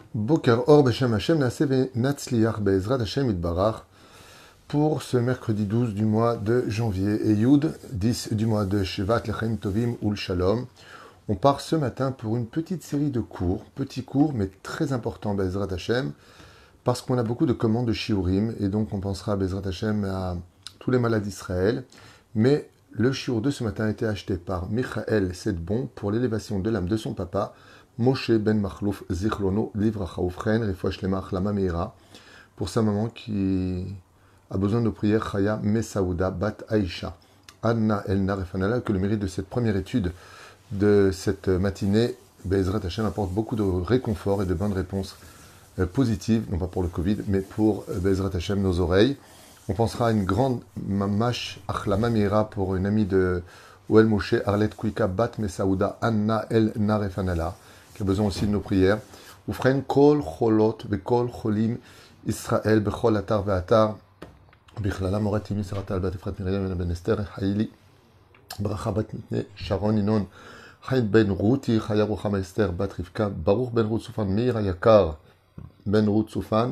Boker Or Beshem Hashem Naaseh Natzliach Be'ezrat Hashem Itbarach pour ce mercredi 12 du mois de janvier et Yud 10 du mois de Shevat Lechem Tovim Ul Shalom. On part ce matin pour une petite série de cours, petits cours mais très importants Be'ezrat Hashem parce qu'on a beaucoup de commandes de Shiurim et donc on pensera Be'ezrat Hashem à tous les malades d'Israël. Mais le shiur de ce matin a été acheté par Michael Sedbon pour l'élévation de l'âme de son papa, Moshe Ben Machlouf Zichrono Livracha Ufren Refouach Lema Achlama Meira, pour sa maman qui a besoin de prières Chaya Mesaouda Bat Aïcha. Anna Elna Refanala, que le mérite de cette première étude de cette matinée, Be'ezrat Hashem apporte beaucoup de réconfort et de bonnes réponses positives, non pas pour le Covid, mais pour Be'ezrat Hashem, nos oreilles. On pensera à une grande mamash Achlama Meira pour une amie de Oel Moshe, Arlet Kouika Bat Mesaouda, Anna El Narefanala, qui a besoin aussi de nos prières. Ufren Kol Cholot, Bekol Cholim, Israël, Bechol Atar Ve'atar, Bichlala Moratimi, Saratal Bat Efrat Miriam, Ben Esther, Haïli, Bracha Bat Mitne, Sharon Inon, Haïd Ben Routi, Chaya Ruchama Esther, Bat Rivka, Baruch Ben Rout Soufan, Meir Yakar, Ben Rout Soufan,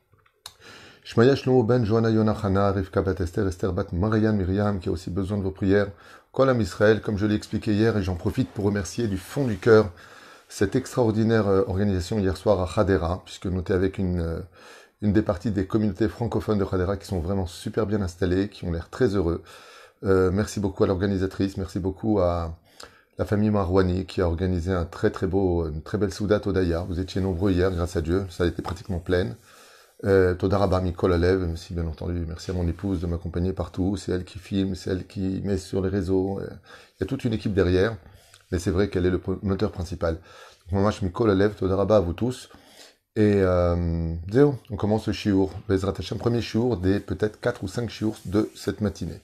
Shmaya Shlomo Ben Johanna Yonachana, Rivka Bat Esther, Esther Bat Marianne Myriam, qui a aussi besoin de vos prières. Kolam Israël, comme je l'ai expliqué hier, et j'en profite pour remercier du fond du cœur cette extraordinaire organisation hier soir à Hadera, puisque nous étions avec une des parties des communautés francophones de Hadera qui sont vraiment super bien installées, qui ont l'air très heureux. Merci beaucoup à l'organisatrice, merci beaucoup à la famille Marouani qui a organisé un très très beau, une très belle Soudat Odaya. Vous étiez nombreux hier, grâce à Dieu, ça a été pratiquement pleine. Todaraba Mikol Alev, même si bien entendu, merci à mon épouse de m'accompagner partout, c'est elle qui filme, c'est elle qui met sur les réseaux, il y a toute une équipe derrière, mais c'est vrai qu'elle est le moteur principal. Donc Mamash Mikol Alev, Todaraba à vous tous, et zéro, on commence le shiur, Be'ezrat Hashem, premier shiur des peut-être 4 ou 5 shiurs de cette matinée.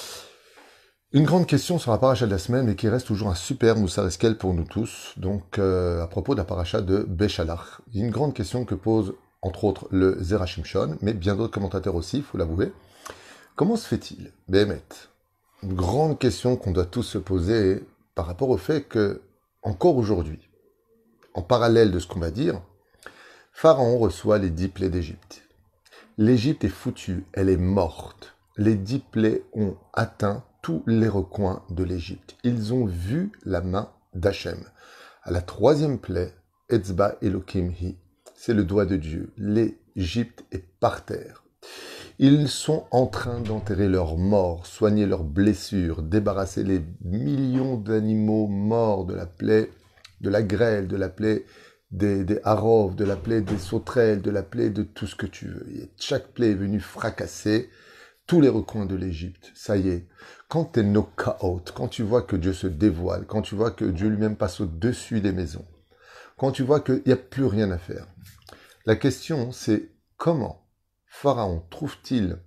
Une grande question sur la paracha de la semaine, mais qui reste toujours un super Moussar Eskel pour nous tous, donc à propos de la paracha de Béchalach. Il y a une grande question que pose entre autres le Zera Shimshon, mais bien d'autres commentateurs aussi, il faut l'avouer. Comment se fait-il, Béhémet? Une grande question qu'on doit tous se poser par rapport au fait que, encore aujourd'hui, en parallèle de ce qu'on va dire, Pharaon reçoit les 10 plaies d'Égypte. L'Égypte est foutue, elle est morte. Les 10 plaies ont atteint tous les recoins de l'Égypte. Ils ont vu la main d'Hachem. À la 3e plaie, Etzba Elokim Hi, c'est le doigt de Dieu. L'Égypte est par terre. Ils sont en train d'enterrer leurs morts, soigner leurs blessures, débarrasser les millions d'animaux morts de la plaie, de la grêle, de la plaie des harov, de la plaie des sauterelles, de la plaie de tout ce que tu veux. Et chaque plaie est venue fracasser tous les recoins de l'Égypte. Ça y est. Quand tu es knock-out, quand tu vois que Dieu se dévoile, quand tu vois que Dieu lui-même passe au-dessus des maisons, quand tu vois qu'il n'y a plus rien à faire, la question, c'est comment Pharaon trouve-t-il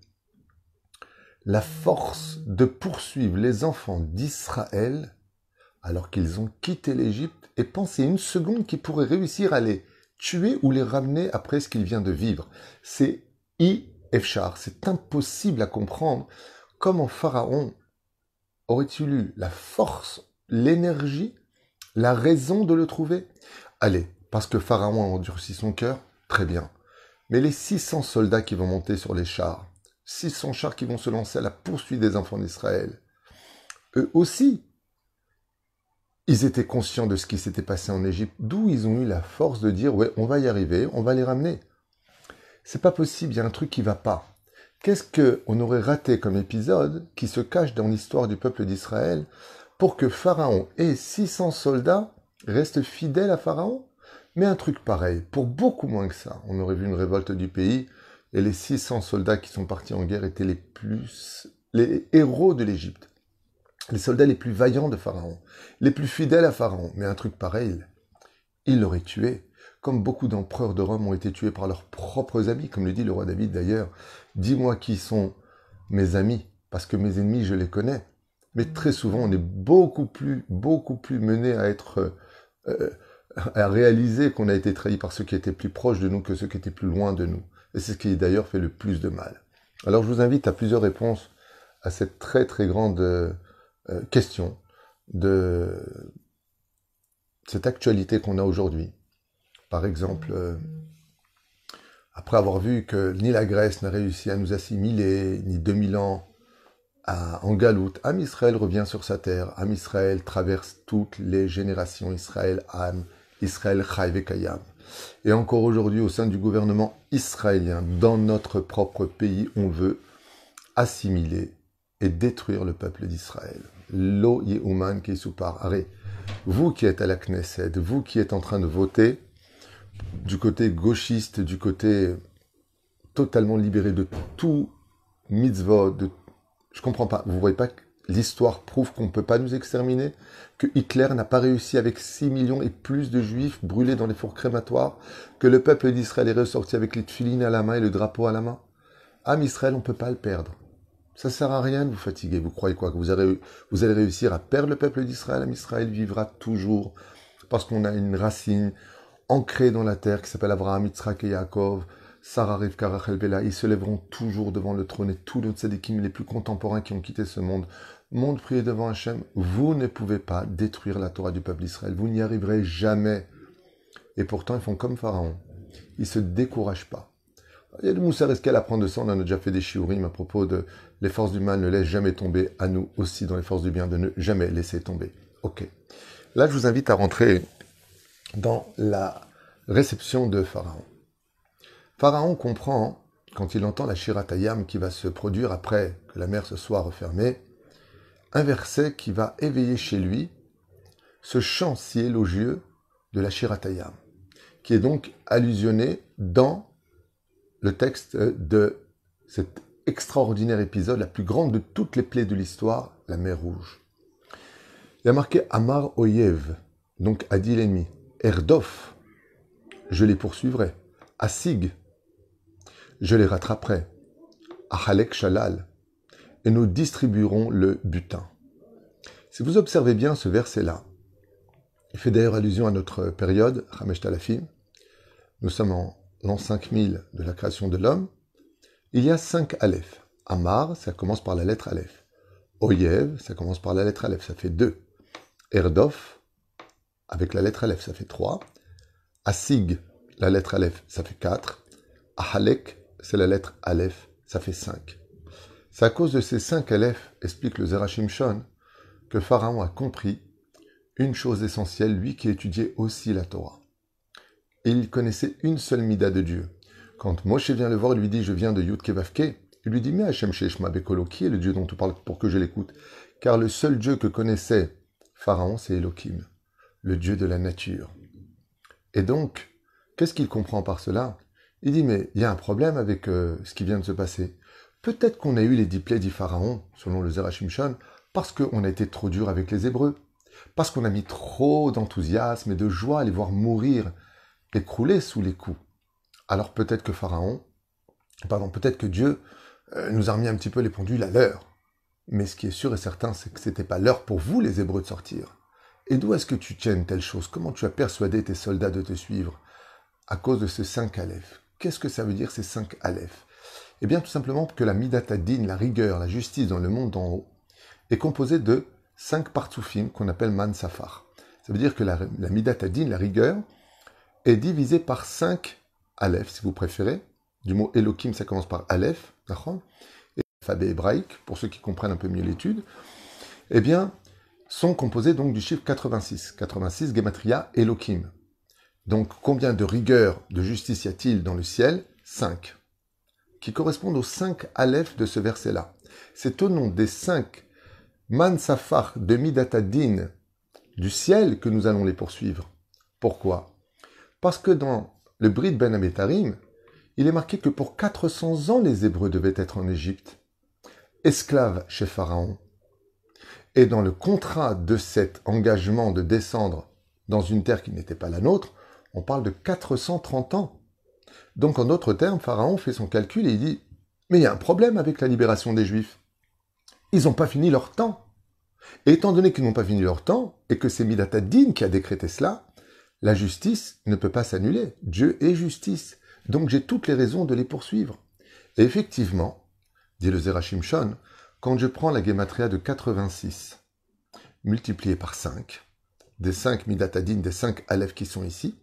la force de poursuivre les enfants d'Israël alors qu'ils ont quitté l'Égypte et penser une seconde qu'il pourrait réussir à les tuer ou les ramener après ce qu'il vient de vivre. C'est I-Efchar, c'est impossible à comprendre comment Pharaon aurait-il eu la force, l'énergie, la raison de le trouver. Allez, parce que Pharaon a endurci son cœur, très bien. Mais les 600 soldats qui vont monter sur les chars, 600 chars qui vont se lancer à la poursuite des enfants d'Israël, eux aussi, ils étaient conscients de ce qui s'était passé en Égypte, d'où ils ont eu la force de dire « ouais, on va y arriver, on va les ramener ». C'est pas possible, il y a un truc qui va pas. Qu'est-ce qu'on aurait raté comme épisode qui se cache dans l'histoire du peuple d'Israël pour que Pharaon et 600 soldats restent fidèles à Pharaon? Mais un truc pareil, pour beaucoup moins que ça, on aurait vu une révolte du pays, et les 600 soldats qui sont partis en guerre étaient les héros de l'Égypte, les soldats les plus vaillants de Pharaon, les plus fidèles à Pharaon. Mais un truc pareil, ils l'auraient tué, comme beaucoup d'empereurs de Rome ont été tués par leurs propres amis, comme le dit le roi David d'ailleurs. Dis-moi qui sont mes amis, parce que mes ennemis, je les connais. Mais très souvent, on est beaucoup plus mené à être... à réaliser qu'on a été trahi par ceux qui étaient plus proches de nous que ceux qui étaient plus loin de nous. Et c'est ce qui d'ailleurs fait le plus de mal. Alors je vous invite à plusieurs réponses à cette très très grande question de cette actualité qu'on a aujourd'hui. Par exemple, après avoir vu que ni la Grèce n'a réussi à nous assimiler, ni 2000 ans en galoute, Am Israël revient sur sa terre. Am Israël traverse toutes les générations. Israël Am, Israël Chai Vekayam. Et encore aujourd'hui, au sein du gouvernement israélien, dans notre propre pays, on veut assimiler et détruire le peuple d'Israël. Lo Yehuman Keisupar. Arrête. Vous qui êtes à la Knesset, vous qui êtes en train de voter, du côté gauchiste, du côté totalement libéré de tout mitzvot, je comprends pas. Vous voyez pas que l'histoire prouve qu'on ne peut pas nous exterminer, que Hitler n'a pas réussi avec 6 millions et plus de juifs brûlés dans les fours crématoires, que le peuple d'Israël est ressorti avec les tefilines à la main et le drapeau à la main. Am Israël, on ne peut pas le perdre. Ça sert à rien de vous fatiguer. Vous croyez quoi? Que vous allez réussir à perdre le peuple d'Israël? Am Israël vivra toujours parce qu'on a une racine ancrée dans la terre qui s'appelle Abraham, Yitzhak et Yaakov. Sarah, Rivka, Rachel, Bella, ils se lèveront toujours devant le trône et tous les tzadikim les plus contemporains qui ont quitté ce monde. Monde prié devant Hachem, vous ne pouvez pas détruire la Torah du peuple d'Israël. Vous n'y arriverez jamais. Et pourtant, ils font comme Pharaon. Ils ne se découragent pas. Il y a de Moussar Eskel à prendre de ça. On a déjà fait des shiurim à propos de les forces du mal ne laissent jamais tomber. À nous aussi, dans les forces du bien, de ne jamais laisser tomber. Ok. Là, je vous invite à rentrer dans la réception de Pharaon. Pharaon comprend, quand il entend la Shirat Hayam qui va se produire après que la mer se soit refermée, un verset qui va éveiller chez lui ce chant si élogieux de la Shirat Hayam, qui est donc allusionné dans le texte de cet extraordinaire épisode, la plus grande de toutes les plaies de l'histoire, la mer Rouge. Il y a marqué Amar Oyev, donc a dit l'ennemi, Erdof, je les poursuivrai, Asig, je les rattraperai, Ahalek Shalal, et nous distribuerons le butin. Si vous observez bien ce verset-là, il fait d'ailleurs allusion à notre période, Hamesh Talafim, nous sommes en l'an 5000 de la création de l'homme, il y a 5 Aleph. Amar, ça commence par la lettre Aleph. Oyev, ça commence par la lettre Aleph, ça fait 2. Erdof, avec la lettre Aleph, ça fait 3. Asig, la lettre Aleph, ça fait 4. Ahalek, c'est la lettre Aleph, ça fait 5. C'est à cause de ces 5 Aleph, explique le Zerachim Shon, que Pharaon a compris une chose essentielle, lui qui étudiait aussi la Torah. Il connaissait une seule mida de Dieu. Quand Moshe vient le voir, il lui dit « Je viens de Yud Kevavke », il lui dit « Mais Hashem Sheshma Bekolo, qui est le Dieu dont tu parles pour que je l'écoute ?» Car le seul Dieu que connaissait Pharaon, c'est Elohim, le Dieu de la nature. Et donc, qu'est-ce qu'il comprend par cela? Il dit « Mais il y a un problème avec ce qui vient de se passer. Peut-être qu'on a eu les 10 plaies du Pharaon, selon le Zerachim Shon, parce qu'on a été trop dur avec les Hébreux, parce qu'on a mis trop d'enthousiasme et de joie à les voir mourir, écrouler sous les coups. Alors peut-être que Dieu nous a remis un petit peu les pendules à l'heure. Mais ce qui est sûr et certain, c'est que c'était pas l'heure pour vous, les Hébreux, de sortir. Et d'où est-ce que tu tiens une telle chose? Comment tu as persuadé tes soldats de te suivre? À cause de ces 5 Aleph. Qu'est-ce que ça veut dire ces 5 Aleph? Eh bien, tout simplement que la Midat Hadin, la rigueur, la justice dans le monde d'en haut, est composée de 5 partsoufim qu'on appelle Man Safar. Ça veut dire que la Midat Hadin, la rigueur, est divisée par 5 Aleph, si vous préférez. Du mot Elohim, ça commence par Aleph, et l'alphabet hébraïque, pour ceux qui comprennent un peu mieux l'étude, eh bien, sont composés donc du chiffre 86. 86, Gematria, Elohim. Donc, combien de rigueur, de justice y a-t-il dans le ciel? 5. Qui correspondent aux 5 Aleph de ce verset-là. C'est au nom des 5 Man Safar de Midat Hadin du ciel que nous allons les poursuivre. Pourquoi? Parce que dans le Brit Ben Abetarim, il est marqué que pour 400 ans, les Hébreux devaient être en Égypte, esclaves chez Pharaon. Et dans le contrat de cet engagement de descendre dans une terre qui n'était pas la nôtre, on parle de 430 ans. Donc en d'autres termes, Pharaon fait son calcul et il dit « Mais il y a un problème avec la libération des Juifs. Ils n'ont pas fini leur temps. Et étant donné qu'ils n'ont pas fini leur temps, et que c'est Midat Hadin qui a décrété cela, la justice ne peut pas s'annuler. Dieu est justice. Donc j'ai toutes les raisons de les poursuivre. » Et effectivement, dit le Zerachim Shon, quand je prends la Gematria de 86, multipliée par 5, des 5 Midat Hadin, des 5 Aleph qui sont ici,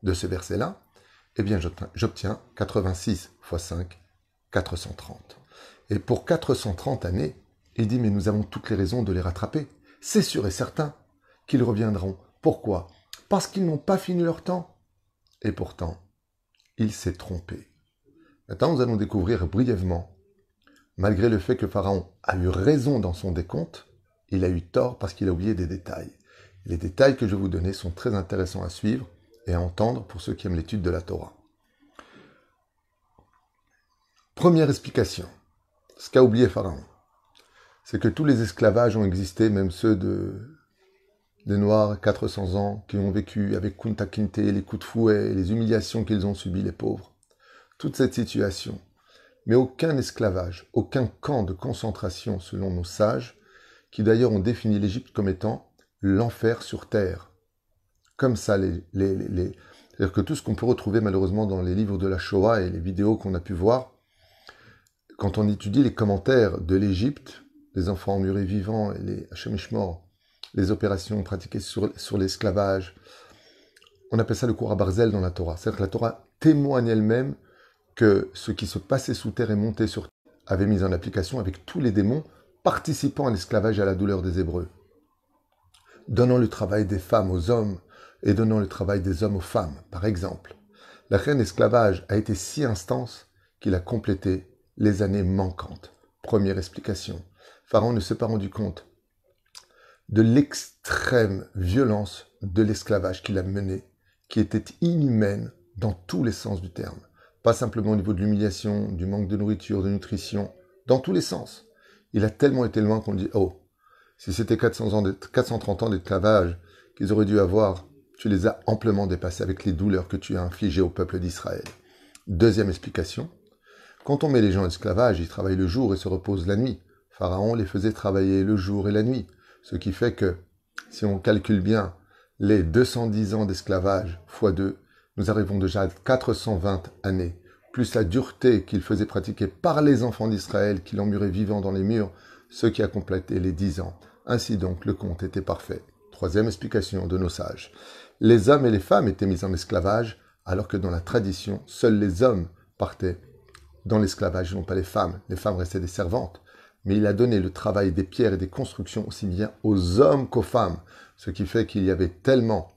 de ce verset-là, eh bien j'obtiens 86 x 5, 430. Et pour 430 années, il dit, mais nous avons toutes les raisons de les rattraper. C'est sûr et certain qu'ils reviendront. Pourquoi? Parce qu'ils n'ont pas fini leur temps. Et pourtant, il s'est trompé. Maintenant, nous allons découvrir brièvement, malgré le fait que Pharaon a eu raison dans son décompte, il a eu tort parce qu'il a oublié des détails. Les détails que je vais vous donner sont très intéressants à suivre et à entendre pour ceux qui aiment l'étude de la Torah. Première explication, ce qu'a oublié Pharaon, c'est que tous les esclavages ont existé, même ceux des Noirs, 400 ans, qui ont vécu avec Kunta Kinte, les coups de fouet, les humiliations qu'ils ont subies, les pauvres. Toute cette situation. Mais aucun esclavage, aucun camp de concentration, selon nos sages, qui d'ailleurs ont défini l'Égypte comme étant l'enfer sur terre. Comme ça, c'est-à-dire que tout ce qu'on peut retrouver malheureusement dans les livres de la Shoah et les vidéos qu'on a pu voir, quand on étudie les commentaires de l'Égypte, les enfants emmurés vivants et les Hachemishmor, les opérations pratiquées sur l'esclavage, on appelle ça le cours à Barzel dans la Torah. C'est-à-dire que la Torah témoigne elle-même que ce qui se passait sous terre et montait sur terre avait mis en application avec tous les démons participant à l'esclavage et à la douleur des Hébreux, donnant le travail des femmes aux hommes et donnant le travail des hommes aux femmes, par exemple. La reine esclavage a été si intense qu'il a complété les années manquantes. Première explication. Pharaon ne s'est pas rendu compte de l'extrême violence de l'esclavage qu'il a mené, qui était inhumaine dans tous les sens du terme. Pas simplement au niveau de l'humiliation, du manque de nourriture, de nutrition, dans tous les sens. Il a tellement été loin qu'on dit « Oh, si c'était 430 ans d'esclavage qu'ils auraient dû avoir, tu les as amplement dépassés avec les douleurs que tu as infligées au peuple d'Israël. » Deuxième explication. Quand on met les gens en esclavage, ils travaillent le jour et se reposent la nuit. Pharaon les faisait travailler le jour et la nuit. Ce qui fait que, si on calcule bien les 210 ans d'esclavage x 2, nous arrivons déjà à 420 années, plus la dureté qu'il faisait pratiquer par les enfants d'Israël qui l'emmuraient vivant dans les murs, ce qui a complété les 10 ans. Ainsi donc, le compte était parfait. Troisième explication de nos sages. Les hommes et les femmes étaient mis en esclavage, alors que dans la tradition, seuls les hommes partaient dans l'esclavage, non pas les femmes. Les femmes restaient des servantes. Mais il a donné le travail des pierres et des constructions aussi bien aux hommes qu'aux femmes, ce qui fait qu'il y avait tellement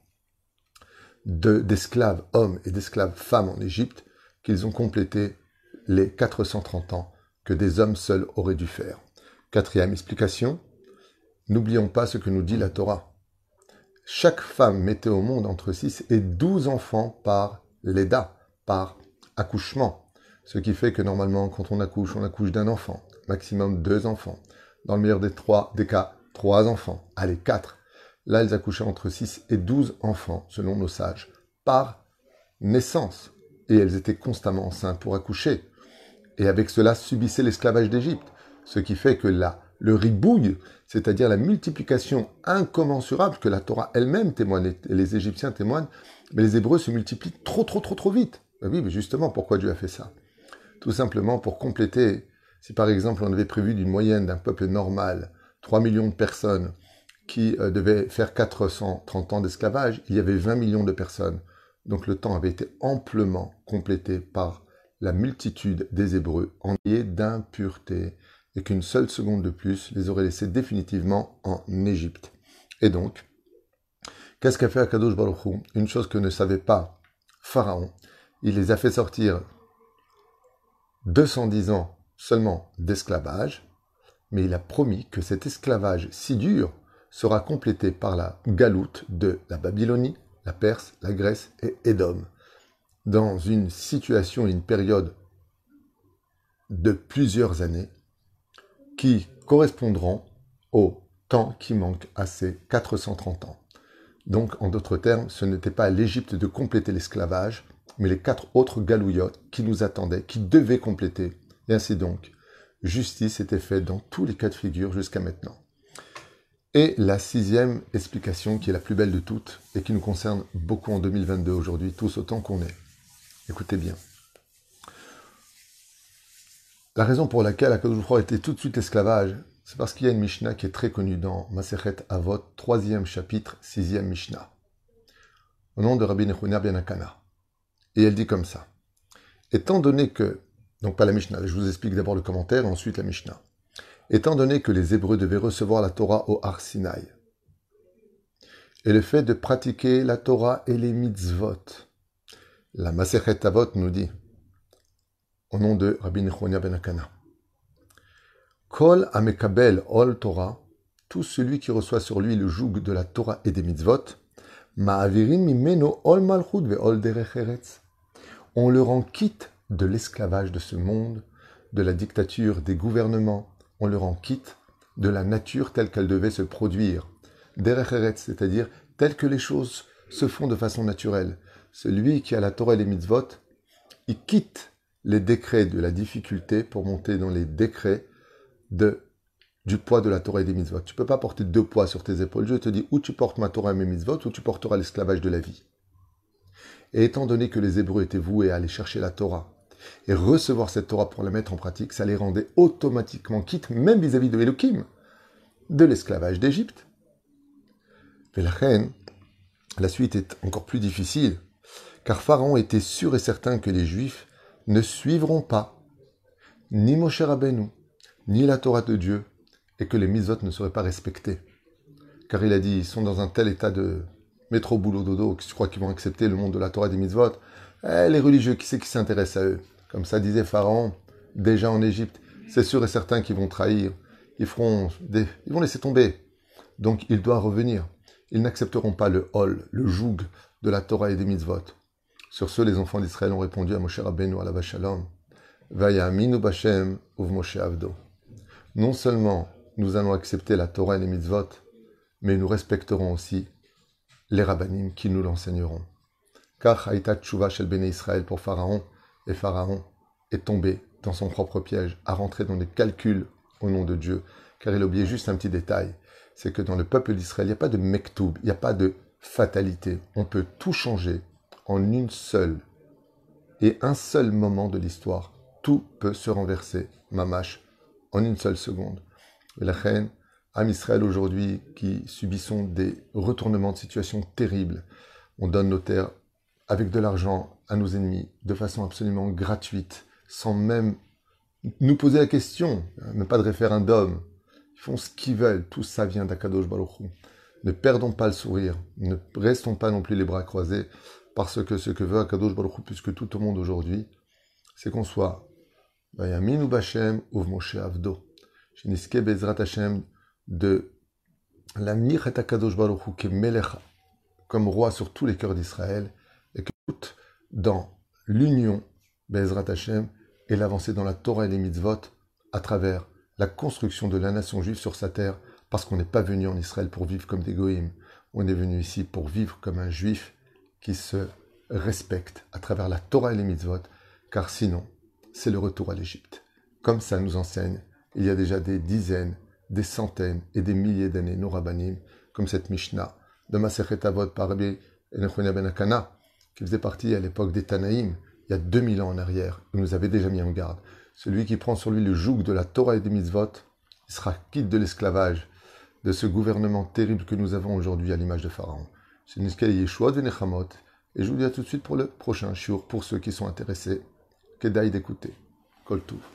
d'esclaves hommes et d'esclaves femmes en Égypte qu'ils ont complété les 430 ans que des hommes seuls auraient dû faire. Quatrième explication, n'oublions pas ce que nous dit la Torah. Chaque femme mettait au monde entre 6 et 12 enfants par léda, par accouchement. Ce qui fait que normalement, quand on accouche d'un enfant, maximum 2 enfants. Dans le meilleur des cas, 3 enfants. Allez, 4. Là, elles accouchaient entre 6 et 12 enfants, selon nos sages, par naissance. Et elles étaient constamment enceintes pour accoucher. Et avec cela, subissaient l'esclavage d'Égypte. Ce qui fait que là, le ribouille, c'est-à-dire la multiplication incommensurable que la Torah elle-même témoigne, et les Égyptiens témoignent, mais les Hébreux se multiplient trop vite. Ben oui, mais justement, pourquoi Dieu a fait ça? Tout simplement pour compléter. Si par exemple on avait prévu d'une moyenne d'un peuple normal, 3 millions de personnes qui devaient faire 430 ans d'esclavage, il y avait 20 millions de personnes. Donc le temps avait été amplement complété par la multitude des Hébreux enivrés d'impureté et qu'une seule seconde de plus les aurait laissés définitivement en Égypte. Et donc, qu'est-ce qu'a fait Akadosh Baruch Hu? Une chose que ne savait pas Pharaon, il les a fait sortir 210 ans seulement d'esclavage, mais il a promis que cet esclavage si dur sera complété par la galoute de la Babylonie, la Perse, la Grèce et Édom, dans une situation et une période de plusieurs années qui correspondront au temps qui manque à ces 430 ans. Donc, en d'autres termes, ce n'était pas à l'Égypte de compléter l'esclavage, mais les 4 autres galouillottes qui nous attendaient, qui devaient compléter. Et ainsi donc, justice était faite dans tous les cas de figure jusqu'à maintenant. Et la 6e explication, qui est la plus belle de toutes, et qui nous concerne beaucoup en 2022 aujourd'hui, tous autant qu'on est. Écoutez bien. La raison pour laquelle Akadosh Baruch Hu était tout de suite l'esclavage, c'est parce qu'il y a une Mishnah qui est très connue dans Masechet Avot, 3e chapitre, 6e Mishnah. au nom de Rabbi Nechounia ben Akana. Et elle dit comme ça. Étant donné que, donc pas la Mishnah, je vous explique d'abord le commentaire et ensuite la Mishnah. Étant donné que les Hébreux devaient recevoir la Torah au Har Sinaï, et le fait de pratiquer la Torah et les mitzvot, la Masechet Avot nous dit, au nom de Rabbi Nechounia ben Akana, Kol amekabel ol Torah, tout celui qui reçoit sur lui le joug de la Torah et des mitzvot, ma'avirin mimeno ol malchut ve ol derech eretz. On le rend quitte de l'esclavage de ce monde, de la dictature des gouvernements, on le rend quitte de la nature telle qu'elle devait se produire. Derech eretz, c'est-à-dire telle que les choses se font de façon naturelle. Celui qui a la Torah et les mitzvot, il quitte les décrets de la difficulté pour monter dans les décrets du poids de la Torah et des mitzvot. Tu ne peux pas porter 2 poids sur tes épaules. Dieu te dit, ou tu portes ma Torah et mes mitzvot, ou tu porteras l'esclavage de la vie. Et étant donné que les Hébreux étaient voués à aller chercher la Torah et recevoir cette Torah pour la mettre en pratique, ça les rendait automatiquement quittes, même vis-à-vis de Elohim, de l'esclavage d'Égypte. Et la reine, la suite est encore plus difficile, car Pharaon était sûr et certain que les Juifs ne suivront pas ni Moshe Rabbeinu, ni la Torah de Dieu, et que les mitzvot ne seraient pas respectés. Car il a dit, ils sont dans un tel état de métro boulot dodo, que je crois qu'ils vont accepter le monde de la Torah et des mitzvot. Les religieux, qui c'est qui s'intéresse à eux? Comme ça disait Pharaon, déjà en Égypte, c'est sûr et certain qu'ils vont trahir, ils vont laisser tomber. Donc il doit revenir. Ils n'accepteront pas le hol, le joug de la Torah et des mitzvot. Sur ce, les enfants d'Israël ont répondu à Moshe Rabbeinu alav shalom, Vayaminu Bashem uv Moshe Avdo. Non seulement nous allons accepter la Torah et les mitzvot, mais nous respecterons aussi les rabbanim qui nous l'enseigneront. Car haïta tshuva shel bnei Israël pour Pharaon, et Pharaon est tombé dans son propre piège, à rentrer dans des calculs au nom de Dieu, car il a oublié juste un petit détail, c'est que dans le peuple d'Israël, il n'y a pas de mektoub, il n'y a pas de fatalité. On peut tout changer en une seule et un seul moment de l'histoire. Tout peut se renverser, mamash, en une seule seconde. Et la reine, Am Israël aujourd'hui, qui subissons des retournements de situation terribles, on donne nos terres avec de l'argent à nos ennemis, de façon absolument gratuite, sans même nous poser la question, même pas de référendum. Ils font ce qu'ils veulent, tout ça vient d'Akadosh Baruch Hu. Ne perdons pas le sourire, ne restons pas non plus les bras croisés, parce que ce que veut Akadosh Baruch Hu, plus que tout au monde aujourd'hui, c'est qu'on soit Vayaminu Bashem uv Moshe Avdo. Sheniske Bezrat Hashem de l'Amir et Akadosh Baruch Hu qui est Melech comme roi sur tous les cœurs d'Israël et que tout dans l'union Bezrat Hashem et l'avancée dans la Torah et les mitzvot à travers la construction de la nation juive sur sa terre, parce qu'on n'est pas venu en Israël pour vivre comme des goïms, on est venu ici pour vivre comme un juif qui se respecte à travers la Torah et les mitzvot, car sinon c'est le retour à l'Égypte. Comme ça nous enseigne il y a déjà des dizaines, des centaines et des milliers d'années, nos rabbanim, comme cette Mishnah de Masechet Avot par Rabbi Nechounia ben Akana, qui faisait partie à l'époque des Tanaïm, il y a 2000 ans en arrière, il nous avait déjà mis en garde. Celui qui prend sur lui le joug de la Torah et des mitzvot, il sera quitte de l'esclavage, de ce gouvernement terrible que nous avons aujourd'hui à l'image de Pharaon. C'est Niskel Yeshua de Nechamot, et je vous dis à tout de suite pour le prochain shiur, pour ceux qui sont intéressés. Kedaï d'écouter. Kol Tuv.